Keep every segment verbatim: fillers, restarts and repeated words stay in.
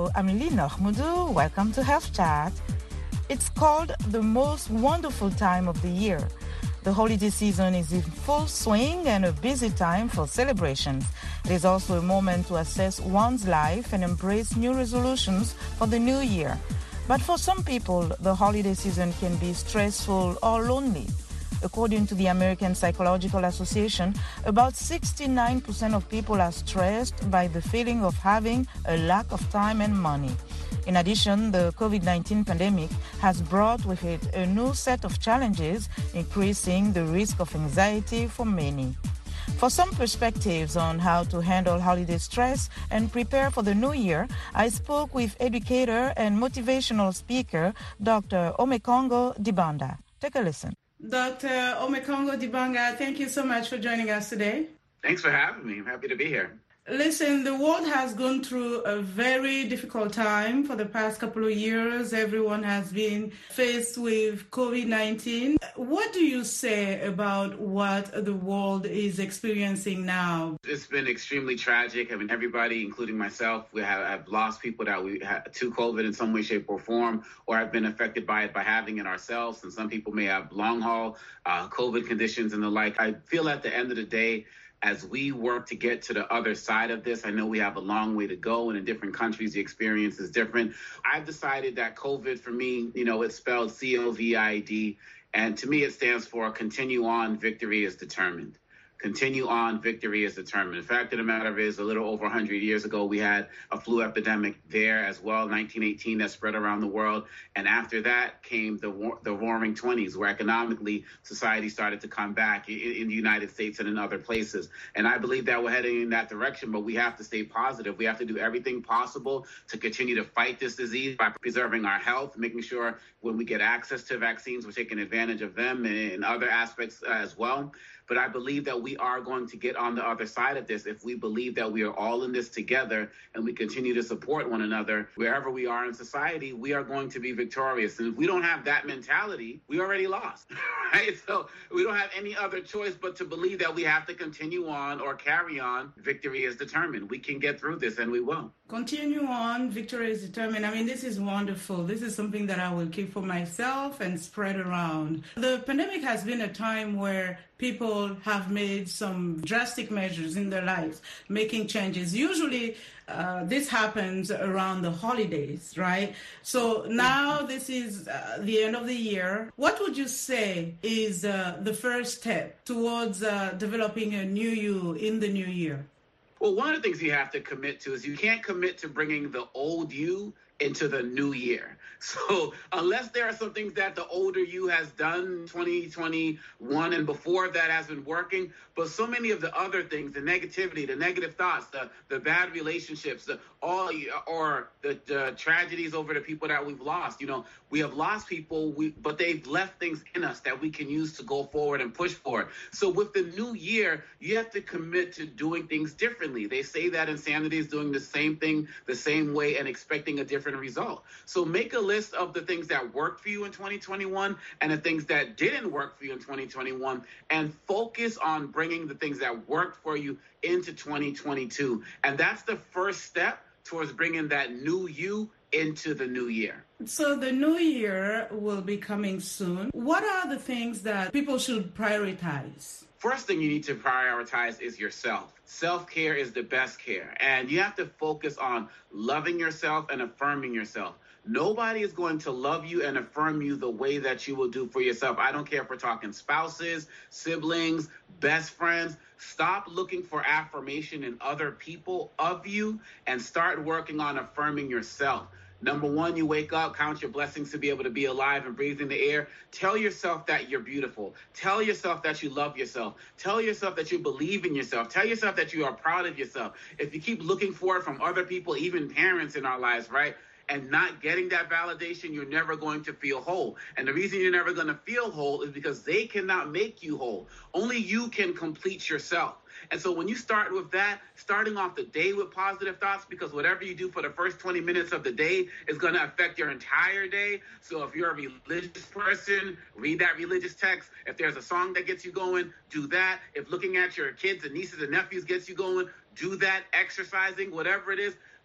I'm Lynn Ahmoudou. Welcome to Health Chat. It's called the most wonderful time of the year. The holiday season is in full swing and a busy time for celebrations. It is also a moment to assess one's life and embrace new resolutions for the new year. But for some people, the holiday season can be stressful or lonely. According to the American Psychological Association, about sixty-nine percent of people are stressed by the feeling of having a lack of time and money. In addition, the covid nineteen pandemic has brought with it a new set of challenges, increasing the risk of anxiety for many. For some perspectives on how to handle holiday stress and prepare for the new year, I spoke with educator and motivational speaker, Doctor Omekongo Dibanda. Take a listen. Doctor Omekongo Dibanda, thank you so much for joining us today. Thanks for having me. I'm happy to be here. Listen, the world has gone through a very difficult time for the past couple of years. Everyone has been faced with covid nineteen. What do you say about what the world is experiencing now? It's been extremely tragic. I mean, everybody, including myself, we have, have lost people that we had to COVID in some way, shape, or form, or have been affected by it by having it ourselves. And some people may have long haul uh, COVID conditions and the like. I feel at the end of the day, as we work to get to the other side of this, I know we have a long way to go, and in different countries, the experience is different. I've decided that COVID, for me, you know, it's spelled C O V I D, and to me, it stands for continue on, victory is determined. Continue on, victory is determined. The fact of the matter is, a little over one hundred years ago, we had a flu epidemic there as well, nineteen eighteen, that spread around the world. And after that came the war, the roaring twenties, where economically society started to come back in, in the United States and in other places. And I believe that we're heading in that direction, but we have to stay positive. We have to do everything possible to continue to fight this disease by preserving our health, making sure when we get access to vaccines, we're taking advantage of them and, and other aspects uh, as well. But I believe that we are going to get on the other side of this if we believe that we are all in this together and we continue to support one another. Wherever we are in society, we are going to be victorious. And if we don't have that mentality, we already lost, right? So we don't have any other choice but to believe that we have to continue on or carry on. Victory is determined. We can get through this, and we will. Continue on. Victory is determined. I mean, this is wonderful. This is something that I will keep for myself and spread around. The pandemic has been a time where people have made some drastic measures in their lives, making changes. Usually uh, this happens around the holidays, right? So now this is uh, the end of the year. What would you say is uh, the first step towards uh, developing a new you in the new year? Well, one of the things you have to commit to is you can't commit to bringing the old you into the new year. So unless there are some things that the older you has done twenty twenty-one and before that has been working, but so many of the other things, the negativity, the negative thoughts, the, the bad relationships, the all or the, the tragedies over the people that we've lost. You know, we have lost people, we, but they've left things in us that we can use to go forward and push forward. So with the new year, you have to commit to doing things differently. They say that insanity is doing the same thing the same way and expecting a different result. So make a list of the things that worked for you in twenty twenty-one and the things that didn't work for you in twenty twenty-one, and focus on bringing the things that worked for you into twenty twenty-two. And that's the first step towards bringing that new you into the new year. So the new year will be coming soon. What are the things that people should prioritize? First thing you need to prioritize is yourself. Self-care is the best care. And you have to focus on loving yourself and affirming yourself. Nobody is going to love you and affirm you the way that you will do for yourself. I don't care if we're talking spouses, siblings, best friends. Stop looking for affirmation in other people of you and start working on affirming yourself. Number one, you wake up, count your blessings to be able to be alive and breathe in the air. Tell yourself that you're beautiful. Tell yourself that you love yourself. Tell yourself that you believe in yourself. Tell yourself that you are proud of yourself. If you keep looking for it from other people, even parents in our lives, right, and not getting that validation, you're never going to feel whole. And the reason you're never going to feel whole is because they cannot make you whole. Only you can complete yourself. And so when you start with that, starting off the day with positive thoughts, because whatever you do for the first twenty minutes of the day is going to affect your entire day. So if you're a religious person, read that religious text. If there's a song that gets you going, do that. If looking at your kids and nieces and nephews gets you going, do that. Exercising, whatever it is,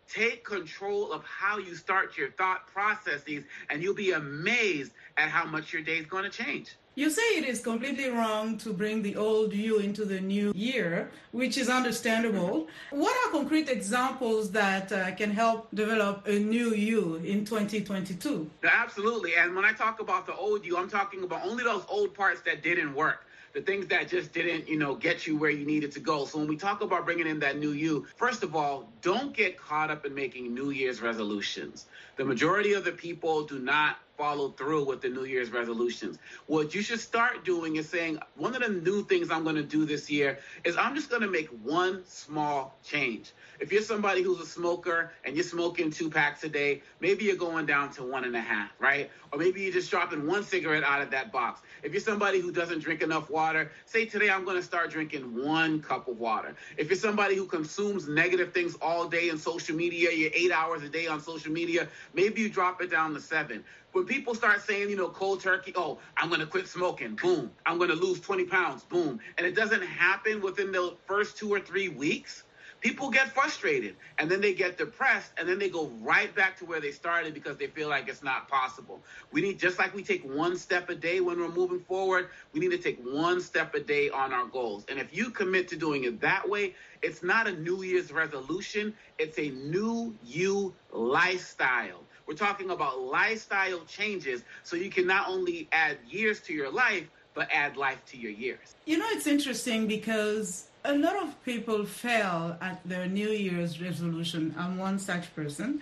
Take control of how you start your thought processes, and you'll be amazed at how much your day is going to change. You say it is completely wrong to bring the old you into the new year, which is understandable. What are concrete examples that uh, can help develop a new you in twenty twenty-two? Absolutely. And when I talk about the old you, I'm talking about only those old parts that didn't work. The things that just didn't, you know, get you where you needed to go. So when we talk about bringing in that new you, first of all, don't get caught up in making New Year's resolutions. The majority of the people do not follow through with the New Year's resolutions. What you should start doing is saying, one of the new things I'm going to do this year is I'm just going to make one small change. If you're somebody who's a smoker and you're smoking two packs a day, maybe you're going down to one and a half, right? Or maybe you're just dropping one cigarette out of that box. If you're somebody who doesn't drink enough water, say today I'm going to start drinking one cup of water. If you're somebody who consumes negative things all day in social media, you're eight hours a day on social media, maybe you drop it down to seven. When people start saying, you know, cold turkey, oh, I'm going to quit smoking, boom. I'm going to lose twenty pounds, boom. And it doesn't happen within the first two or three weeks. People get frustrated, and then they get depressed, and then they go right back to where they started because they feel like it's not possible. We need, just like we take one step a day when we're moving forward, we need to take one step a day on our goals. And if you commit to doing it that way, it's not a New Year's resolution. It's a new you lifestyle. We're talking about lifestyle changes so you can not only add years to your life, but add life to your years. You know, it's interesting because a lot of people fail at their New Year's resolution. I'm one such person.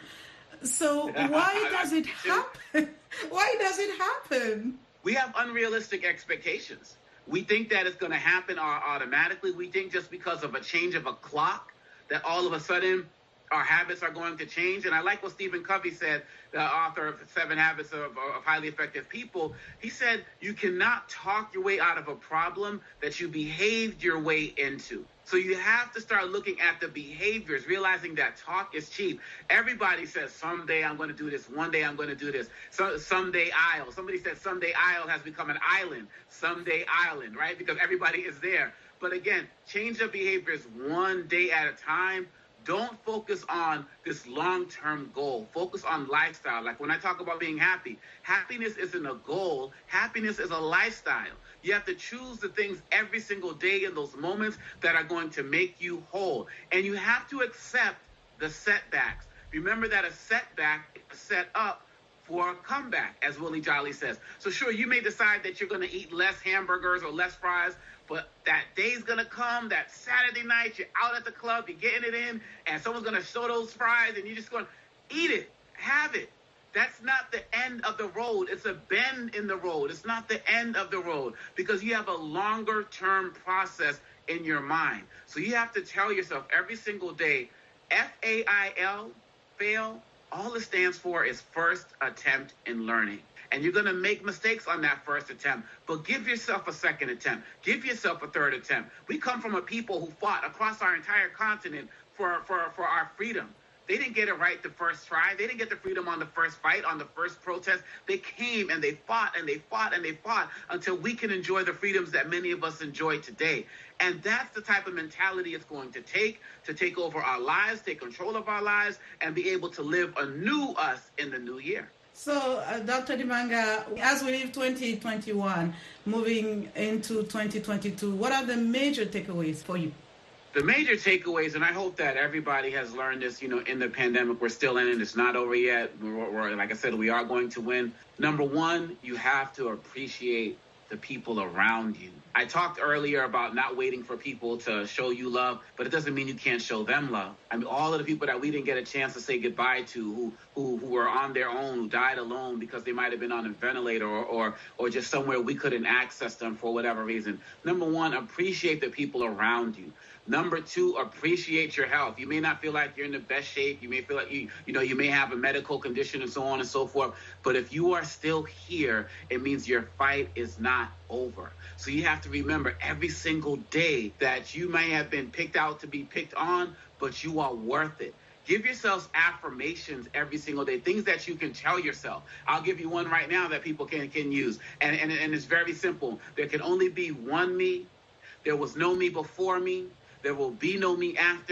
So why does it happen? Why does it happen? We have unrealistic expectations. We think that it's going to happen automatically. We think just because of a change of a clock that all of a sudden our habits are going to change. And I like what Stephen Covey said, the author of Seven Habits of, of Highly Effective People. He said, you cannot talk your way out of a problem that you behaved your way into. So you have to start looking at the behaviors, realizing that talk is cheap. Everybody says, someday I'm going to do this. One day I'm going to do this. So, someday I'll. Somebody said someday I'll has become an island. Someday Island, right? Because everybody is there. But again, change your behaviors one day at a time. Don't focus on this long-term goal. Focus on lifestyle. Like when I talk about being happy, happiness isn't a goal. Happiness is a lifestyle. You have to choose the things every single day in those moments that are going to make you whole. And you have to accept the setbacks. Remember that a setback is set up for a comeback, as Willie Jolly says. So sure, you may decide that you're going to eat less hamburgers or less fries, but that day's going to come, that Saturday night, you're out at the club, you're getting it in, and someone's going to show those fries, and you're just going to eat it, have it. That's not the end of the road. It's a bend in the road. It's not the end of the road because you have a longer-term process in your mind. So you have to tell yourself every single day, F A I L, fail, all it stands for is first attempt in learning. And you're going to make mistakes on that first attempt, but give yourself a second attempt. Give yourself a third attempt. We come from a people who fought across our entire continent for, for, for our freedom. They didn't get it right the first try. They didn't get the freedom on the first fight, on the first protest. They came and they fought and they fought and they fought until we can enjoy the freedoms that many of us enjoy today. And that's the type of mentality it's going to take to take over our lives, take control of our lives, and be able to live a new us in the new year. So, uh, Doctor Dimanga, as we leave twenty twenty-one, moving into twenty twenty-two, what are the major takeaways for you? The major takeaways, and I hope that everybody has learned this, you know, in the pandemic. We're still in it. It's not over yet. We're, we're, like I said, we are going to win. Number one, you have to appreciate the people around you. I talked earlier about not waiting for people to show you love, but it doesn't mean you can't show them love. I mean, all of the people that we didn't get a chance to say goodbye to, who who, who were on their own, who died alone because they might have been on a ventilator or, or or just somewhere we couldn't access them for whatever reason. Number one, appreciate the people around you. Number two, appreciate your health. You may not feel like you're in the best shape. You may feel like you, you know, you may have a medical condition and so on and so forth. But if you are still here, it means your fight is not over. So you have to remember every single day that you may have been picked out to be picked on, but you are worth it. Give yourselves affirmations every single day, things that you can tell yourself. I'll give you one right now that people can, can use. And, and, and it's very simple. There can only be one me. There was no me before me. There will be no me after me.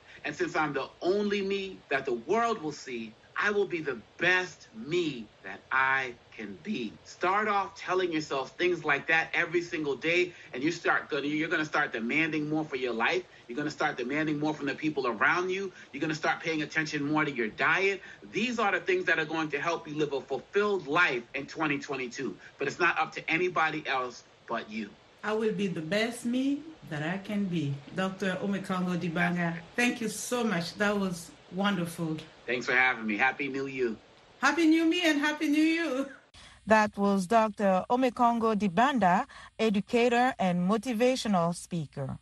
And since I'm the only me that the world will see, I will be the best me that I can be. Start off telling yourself things like that every single day, and you start gonna, you're going to start demanding more for your life. You're going to start demanding more from the people around you. You're going to start paying attention more to your diet. These are the things that are going to help you live a fulfilled life in twenty twenty-two. But it's not up to anybody else but you. I will be the best me that I can be. Doctor Omekongo Dibanga, thank you so much. That was wonderful. Thanks for having me. Happy New You. Happy New Me and Happy New You. That was Doctor Omekongo Dibanga, educator and motivational speaker.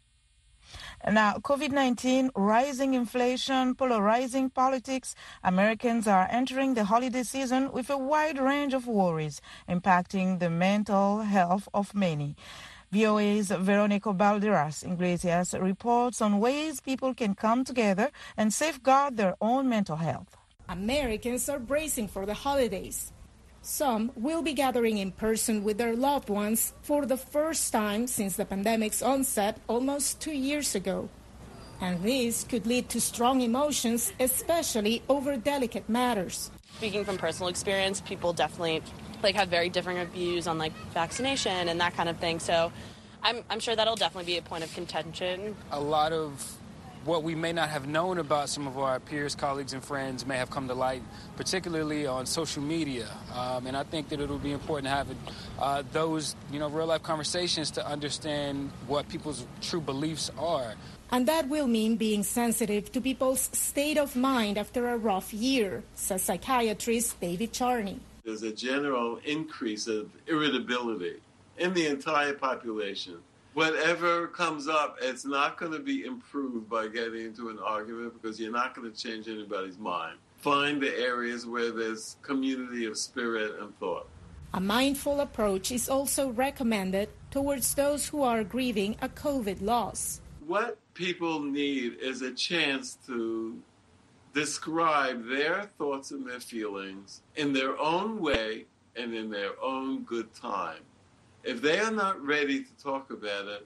Now, COVID nineteen, rising inflation, polarizing politics, Americans are entering the holiday season with a wide range of worries impacting the mental health of many. V O A's Veronica Balderas Iglesias reports on ways people can come together and safeguard their own mental health. Americans are bracing for the holidays. Some will be gathering in person with their loved ones for the first time since the pandemic's onset almost two years ago. And this could lead to strong emotions, especially over delicate matters. Speaking from personal experience, people definitely like have very different views on like vaccination and that kind of thing. So I'm, I'm sure that'll definitely be a point of contention. A lot of what we may not have known about some of our peers, colleagues, and friends may have come to light, particularly on social media. Um, and I think that it'll be important to have uh, those, you know, real-life conversations to understand what people's true beliefs are. And that will mean being sensitive to people's state of mind after a rough year, says psychiatrist David Charney. There's a general increase of irritability in the entire population. Whatever comes up, it's not going to be improved by getting into an argument because you're not going to change anybody's mind. Find the areas where there's community of spirit and thought. A mindful approach is also recommended towards those who are grieving a COVID loss. What people need is a chance to describe their thoughts and their feelings in their own way and in their own good time. If they are not ready to talk about it,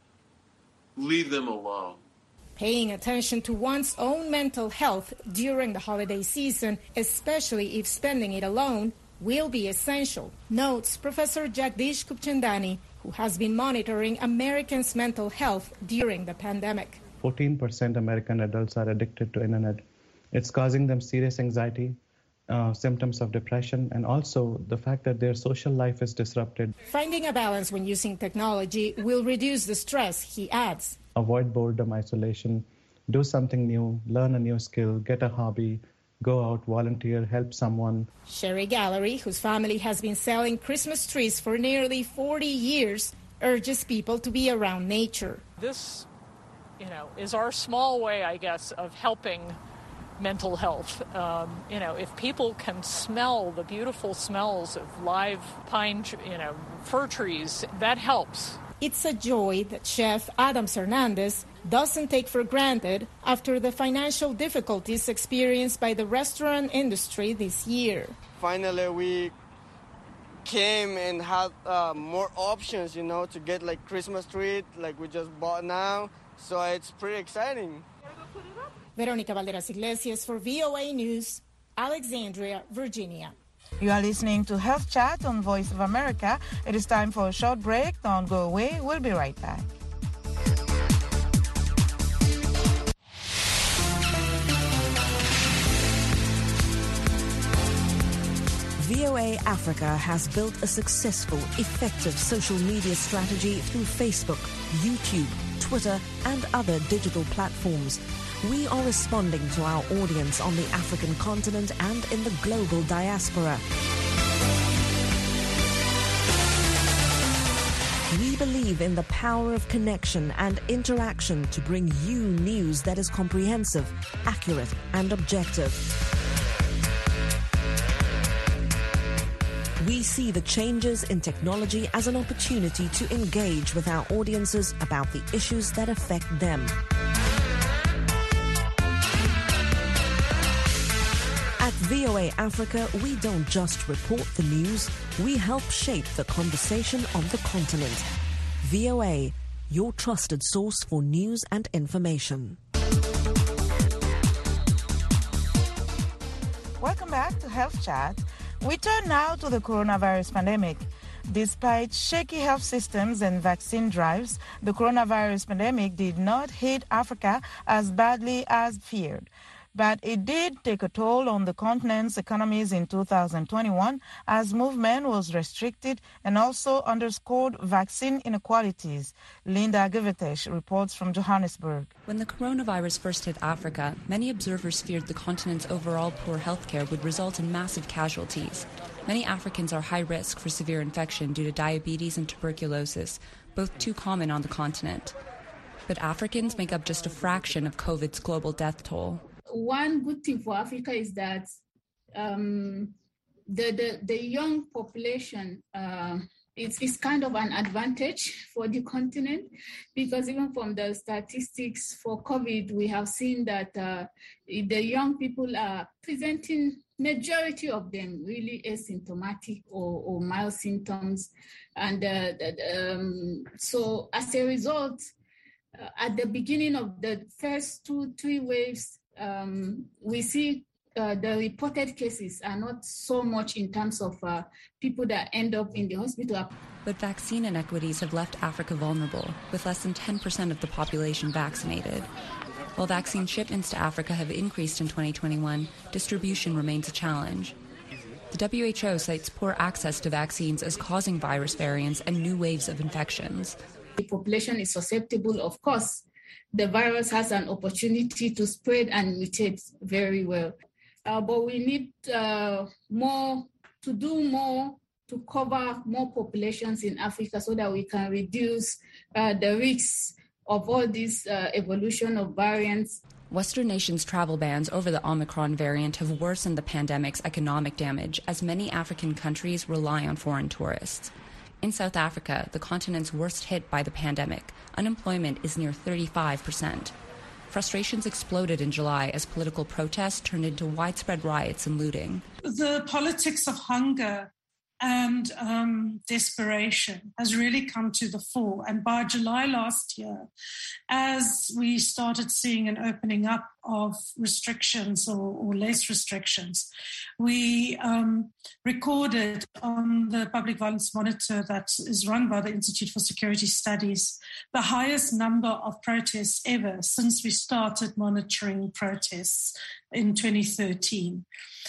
leave them alone. Paying attention to one's own mental health during the holiday season, especially if spending it alone, will be essential, notes Professor Jagdish Kupchandani, who has been monitoring Americans' mental health during the pandemic. fourteen percent American adults are addicted to internet. It's causing them serious anxiety, uh, symptoms of depression, and also the fact that their social life is disrupted. Finding a balance when using technology will reduce the stress, he adds. Avoid boredom, isolation, do something new, learn a new skill, get a hobby, go out, volunteer, help someone. Sherry Gallery, whose family has been selling Christmas trees for nearly forty years, urges people to be around nature. This, you know, is our small way, I guess, of helping mental health. Um, you know, if people can smell the beautiful smells of live pine, you know, fir trees, that helps. It's a joy that Chef Adams Hernandez doesn't take for granted after the financial difficulties experienced by the restaurant industry this year. Finally, we came and had uh, more options, you know, to get like Christmas tree, like we just bought now. So it's pretty exciting. Veronica Balderas Iglesias for V O A News, Alexandria, Virginia. You are listening to Health Chat on Voice of America. It is time for a short break. Don't go away. We'll be right back. V O A Africa has built a successful, effective social media strategy through Facebook, YouTube, Twitter, and other digital platforms. We are responding to our audience on the African continent and in the global diaspora. We believe in the power of connection and interaction to bring you news that is comprehensive, accurate, and objective. We see the changes in technology as an opportunity to engage with our audiences about the issues that affect them. At V O A Africa, we don't just report the news, we help shape the conversation on the continent. V O A, your trusted source for news and information. Welcome back to Health Chat. We turn now to the coronavirus pandemic. Despite shaky health systems and vaccine drives, the coronavirus pandemic did not hit Africa as badly as feared. But it did take a toll on the continent's economies in two thousand twenty-one as movement was restricted and also underscored vaccine inequalities. Linda Givetesh reports from Johannesburg. When the coronavirus first hit Africa, many observers feared the continent's overall poor healthcare would result in massive casualties. Many Africans are high risk for severe infection due to diabetes and tuberculosis, both too common on the continent. But Africans make up just a fraction of COVID's global death toll. One good thing for Africa is that um, the, the the young population uh, it's, it's kind of an advantage for the continent, because even from the statistics for COVID, we have seen that uh, the young people are presenting, majority of them really asymptomatic or, or mild symptoms. And uh, um, so as a result, uh, at the beginning of the first two, three waves, Um, we see uh, the reported cases are not so much in terms of uh, people that end up in the hospital. But vaccine inequities have left Africa vulnerable, with less than ten percent of the population vaccinated. While vaccine shipments to Africa have increased in twenty twenty-one, distribution remains a challenge. The W H O cites poor access to vaccines as causing virus variants and new waves of infections. The population is susceptible, of course. The virus has an opportunity to spread and mutate very well. Uh, but we need uh, more, to do more to cover more populations in Africa so that we can reduce uh, the risks of all this uh, evolution of variants. Western nations' travel bans over the Omicron variant have worsened the pandemic's economic damage as many African countries rely on foreign tourists. In South Africa, the continent's worst hit by the pandemic, unemployment is near thirty-five percent. Frustrations exploded in July as political protests turned into widespread riots and looting. The politics of hunger and um, desperation has really come to the fore. And by July last year, as we started seeing an opening up of restrictions or, or less restrictions, we um, recorded on the Public Violence Monitor that is run by the Institute for Security Studies the highest number of protests ever since we started monitoring protests in twenty thirteen.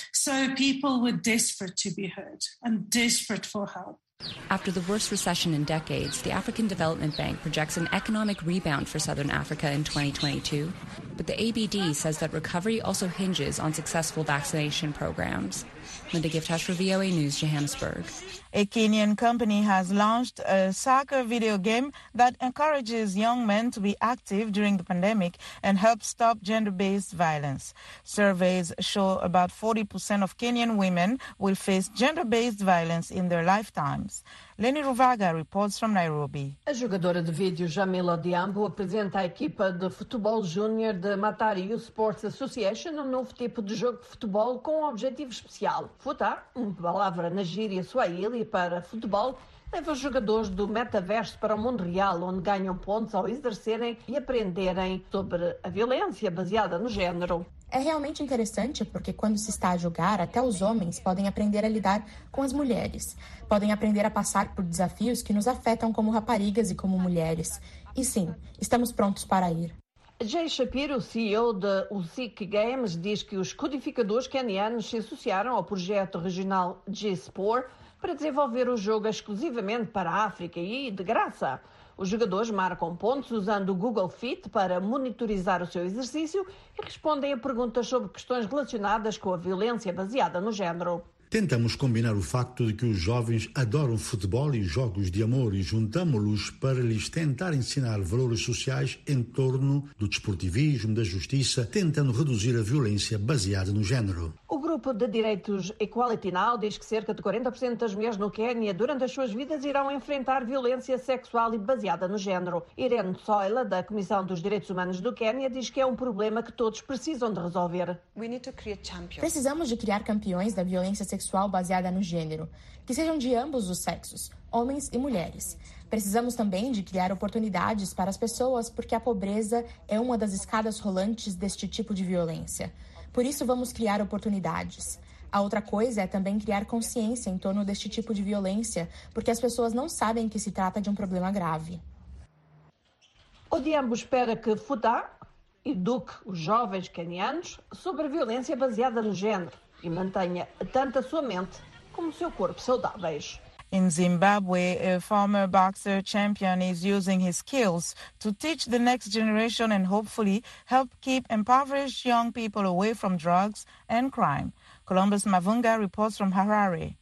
So people were desperate to be heard and desperate for help. After the worst recession in decades, the African Development Bank projects an economic rebound for Southern Africa in twenty twenty-two. But the A B D says that recovery also hinges on successful vaccination programs. Linda Givetesh for V O A News, Johannesburg. A Kenyan company has launched a soccer video game that encourages young men to be active during the pandemic and help stop gender-based violence. Surveys show about forty percent of Kenyan women will face gender-based violence in their lifetimes. Leni Ruvaga reports from Nairobi. A jogadora de vídeo Jamila Diambo apresenta a equipa de futebol júnior de Matari Youth Sports Association um novo tipo de jogo de futebol com um objetivo especial. Futar, uma palavra na gíria swahili para futebol, leva os jogadores do metaverso para o mundo real, onde ganham pontos ao exercerem e aprenderem sobre a violência baseada no género. É realmente interessante porque quando se está a jogar, até os homens podem aprender a lidar com as mulheres. Podem aprender a passar por desafios que nos afetam como raparigas e como mulheres. E sim, estamos prontos para ir. Jay Shapiro, C E O da Usyk Games, diz que os codificadores kenianos se associaram ao projeto regional G-Sport para desenvolver o jogo exclusivamente para a África e de graça. Os jogadores marcam pontos usando o Google Fit para monitorizar o seu exercício e respondem a perguntas sobre questões relacionadas com a violência baseada no género. Tentamos combinar o facto de que os jovens adoram futebol e jogos de amor e juntamos-los para lhes tentar ensinar valores sociais em torno do desportivismo, da justiça, tentando reduzir a violência baseada no género. O grupo de direitos Equality Now diz que cerca de quarenta por cento das mulheres no Quênia durante as suas vidas irão enfrentar violência sexual e baseada no género. Irene Soila, da Comissão dos Direitos Humanos do Quênia, diz que é um problema que todos precisam de resolver. Precisamos de criar campeões da violência sexual baseada no gênero, que sejam de ambos os sexos, homens e mulheres. Precisamos também de criar oportunidades para as pessoas, porque a pobreza é uma das escadas rolantes deste tipo de violência. Por isso, vamos criar oportunidades. A outra coisa é também criar consciência em torno deste tipo de violência, porque as pessoas não sabem que se trata de um problema grave. Odhiambo espera que Futa eduque os jovens quenianos sobre a violência baseada no género e mantenha tanto a sua mente como o seu corpo saudáveis. In Zimbabwe, a former boxer champion is using his skills to teach the next generation and hopefully help keep impoverished young people away from drugs and crime. Columbus Mavunga reports from Harare.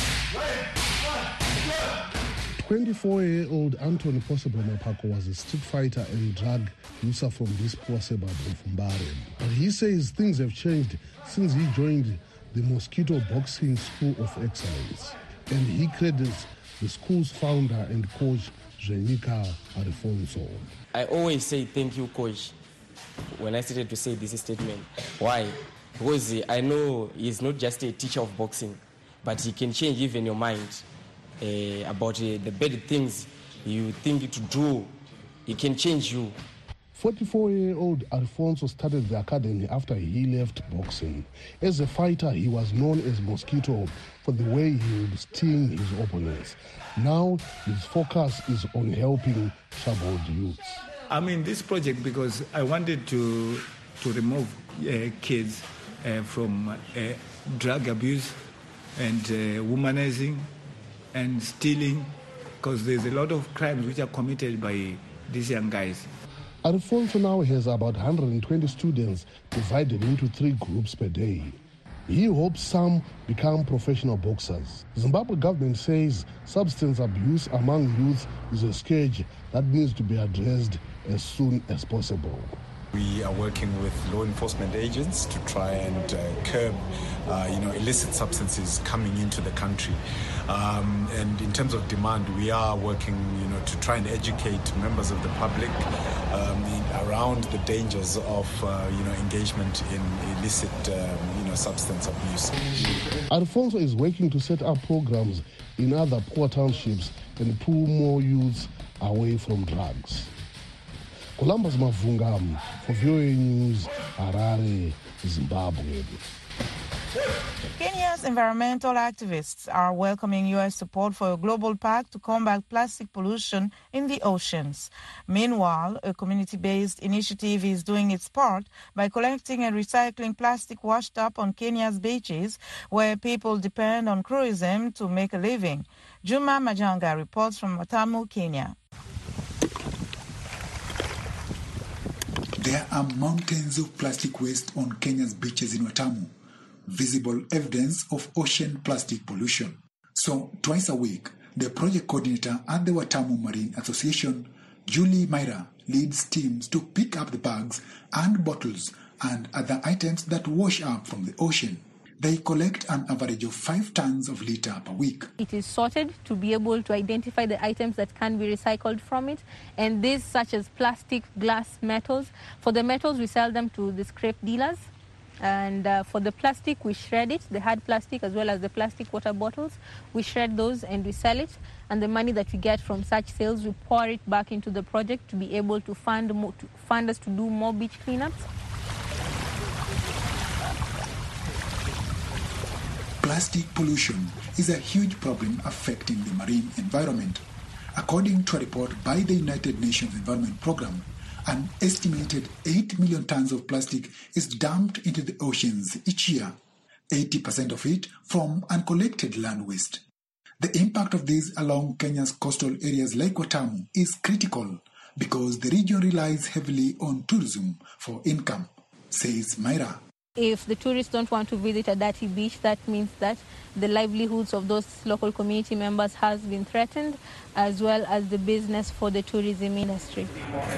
twenty-four-year-old Anthony Possible Mapako was a street fighter and drug user from this poor suburb of Mbare. But he says things have changed since he joined the Mosquito Boxing School of Excellence. And he credits the school's founder and coach, Jenica Alfonso. I always say thank you, coach, when I started to say this statement. Why? Because I know he's not just a teacher of boxing, but he can change even your mind uh, about uh, the bad things you think to do. He can change you. forty-four-year-old Alfonso started the academy after he left boxing. As a fighter, he was known as Mosquito for the way he would sting his opponents. Now, his focus is on helping troubled youths. I'm in this project because I wanted to to remove uh, kids uh, from uh, drug abuse and uh, womanizing and stealing, because there's a lot of crimes which are committed by these young guys. Alfonso now has about one hundred twenty students divided into three groups per day. He hopes some become professional boxers. Zimbabwe government says substance abuse among youth is a scourge that needs to be addressed as soon as possible. We are working with law enforcement agents to try and uh, curb, uh, you know, illicit substances coming into the country. Um, and in terms of demand, we are working, you know, to try and educate members of the public um, in, around the dangers of, uh, you know, engagement in illicit, um, you know, substance abuse. Alfonso is working to set up programs in other poor townships and pull more youths away from drugs. Columbus Mavunga for V O A News, Harare, Zimbabwe. Kenya's environmental activists are welcoming U S support for a global pact to combat plastic pollution in the oceans. Meanwhile, a community-based initiative is doing its part by collecting and recycling plastic washed up on Kenya's beaches, where people depend on tourism to make a living. Juma Majanga reports from Watamu, Kenya. There are mountains of plastic waste on Kenya's beaches in Watamu, visible evidence of ocean plastic pollution. So, twice a week, the project coordinator at the Watamu Marine Association, Julie Myra, leads teams to pick up the bags and bottles and other items that wash up from the ocean. They collect an average of five tons of litter per week. It is sorted to be able to identify the items that can be recycled from it, and these such as plastic, glass, metals. For the metals, we sell them to the scrap dealers, and uh, for the plastic, we shred it, the hard plastic as well as the plastic water bottles. We shred those and we sell it, and the money that we get from such sales, we pour it back into the project to be able to fund, more, to fund us to do more beach cleanups. Plastic pollution is a huge problem affecting the marine environment. According to a report by the United Nations Environment Programme, an estimated eight million tons of plastic is dumped into the oceans each year, eighty percent of it from uncollected land waste. The impact of this along Kenya's coastal areas like Watamu is critical because the region relies heavily on tourism for income, says Myra. If the tourists don't want to visit a dirty beach, that means that the livelihoods of those local community members has been threatened, as well as the business for the tourism industry.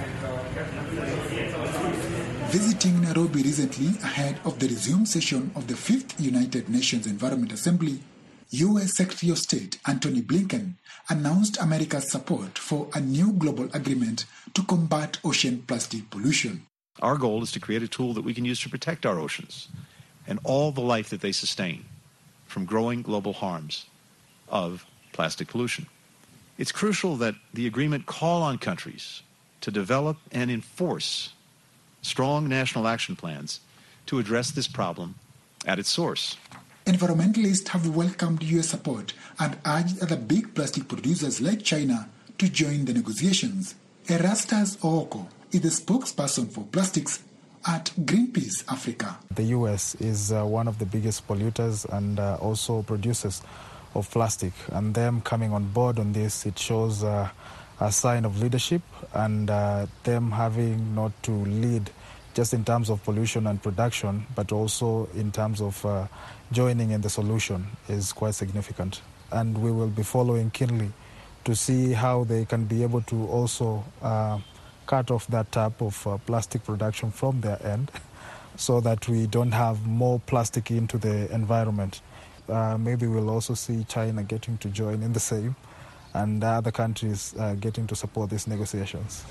Visiting Nairobi recently ahead of the resumed session of the fifth United Nations Environment Assembly, U S Secretary of State Antony Blinken announced America's support for a new global agreement to combat ocean plastic pollution. Our goal is to create a tool that we can use to protect our oceans and all the life that they sustain from growing global harms of plastic pollution. It's crucial that the agreement call on countries to develop and enforce strong national action plans to address this problem at its source. Environmentalists have welcomed U S support and urged other big plastic producers like China to join the negotiations. Erastus Ooko is the spokesperson for plastics at Greenpeace Africa. The U S is uh, one of the biggest polluters and uh, also producers of plastic, and them coming on board on this, it shows uh, a sign of leadership, and uh, them having not to lead just in terms of pollution and production, but also in terms of uh, joining in the solution is quite significant. And we will be following keenly to see how they can be able to also uh, cut off that tap of uh, plastic production from their end so that we don't have more plastic into the environment. Uh, maybe we'll also see China getting to join in the same, and other countries uh, getting to support these negotiations.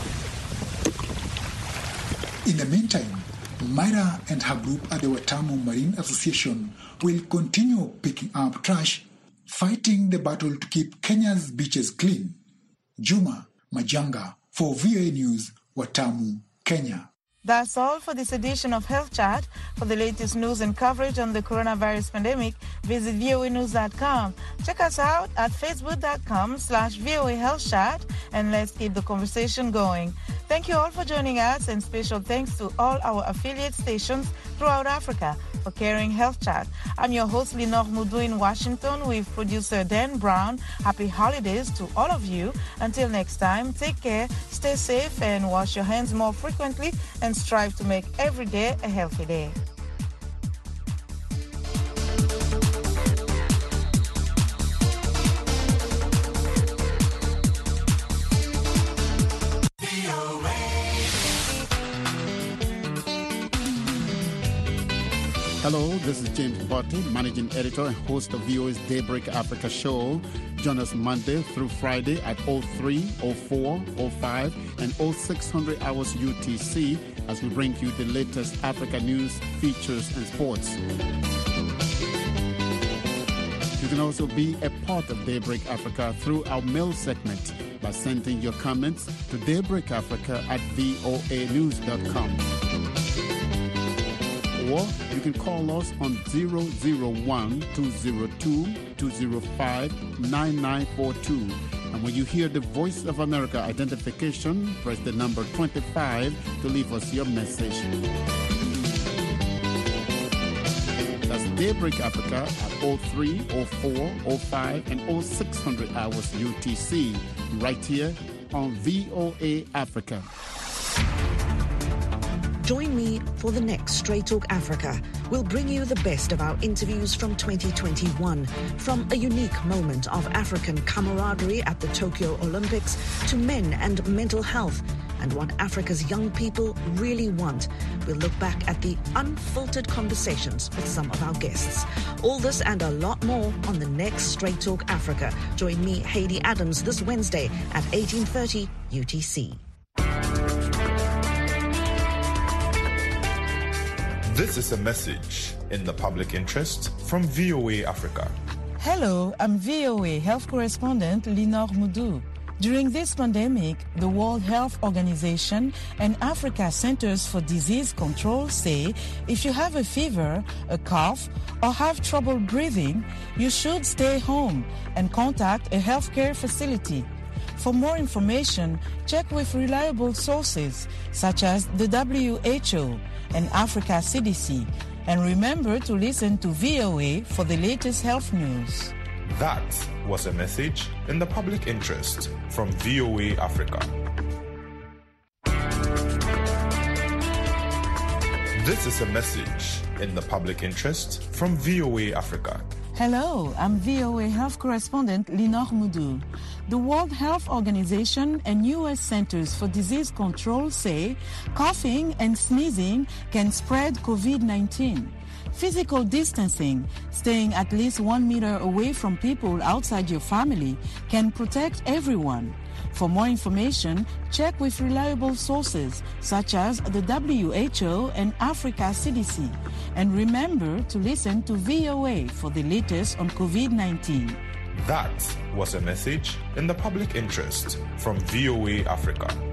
In the meantime, Myra and her group at the Watamu Marine Association will continue picking up trash, fighting the battle to keep Kenya's beaches clean. Juma Majanga for V O A News, Watamu, Kenya. That's all for this edition of Health Chat. For the latest news and coverage on the coronavirus pandemic, visit V O A news dot com. Check us out at facebook.com slash VOA Health Chat, and let's keep the conversation going. Thank you all for joining us, and special thanks to all our affiliate stations throughout Africa for carrying Health Chat. I'm your host, Lenore Mudu in Washington, with producer Dan Brown. Happy holidays to all of you. Until next time, take care, stay safe, and wash your hands more frequently, and strive to make every day a healthy day. Hello, this is James Botti, Managing Editor and host of V O A's Daybreak Africa show. Join us Monday through Friday at oh three, oh four, oh five, and oh six hundred hours U T C as we bring you the latest Africa news, features, and sports. You can also be a part of Daybreak Africa through our mail segment by sending your comments to daybreakafrica at V O A news dot com. Or you can call us on zero zero one, two zero two, two zero five, nine nine four two. And when you hear the Voice of America identification, press the number twenty-five to leave us your message. That's Daybreak Africa at oh three, oh four, oh five, and oh six hundred hours U T C, right here on V O A Africa. Join me for the next Straight Talk Africa. We'll bring you the best of our interviews from twenty twenty-one, from a unique moment of African camaraderie at the Tokyo Olympics to men and mental health and what Africa's young people really want. We'll look back at the unfiltered conversations with some of our guests. All this and a lot more on the next Straight Talk Africa. Join me, Hayley Adams, this Wednesday at eighteen thirty U T C. This is a message in the public interest from V O A Africa. Hello, I'm V O A health correspondent Lenore Mudu. During this pandemic, the World Health Organization and Africa Centers for Disease Control say if you have a fever, a cough, or have trouble breathing, you should stay home and contact a healthcare facility. For more information, check with reliable sources such as the W H O and Africa C D C. And remember to listen to V O A for the latest health news. That was a message in the public interest from V O A Africa. This is a message in the public interest from V O A Africa. Hello, I'm V O A health correspondent Lenore Mudu. The World Health Organization and U S Centers for Disease Control say coughing and sneezing can spread COVID nineteen. Physical distancing, staying at least one meter away from people outside your family, can protect everyone. For more information, check with reliable sources such as the W H O and Africa C D C. And remember to listen to V O A for the latest on COVID nineteen. That was a message in the public interest from V O A Africa.